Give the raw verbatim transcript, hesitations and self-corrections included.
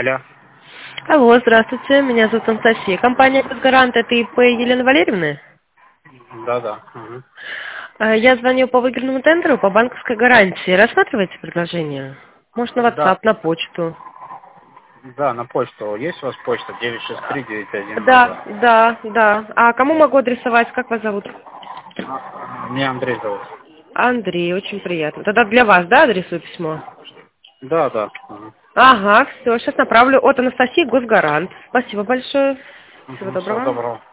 Алло. Алло, здравствуйте, меня зовут Анастасия. Компания «Газгарант» — это ИП Елены Валерьевны? Да-да. Угу. А, Я звоню по выигранному тендеру по банковской гарантии. Рассматриваете предложение? Может, на WhatsApp, Да, на почту? да, на почту. Есть у вас почта девять шесть три девять один ноль Да, два? да, да. А кому могу адресовать? Как вас зовут? А, Меня Андрей зовут. Андрей, очень приятно. Тогда для вас, да, адресую письмо? Да, да. Угу. Ага, все, сейчас направлю от Анастасии Госгарант. Спасибо большое. Всего Угу. Всего доброго. доброго.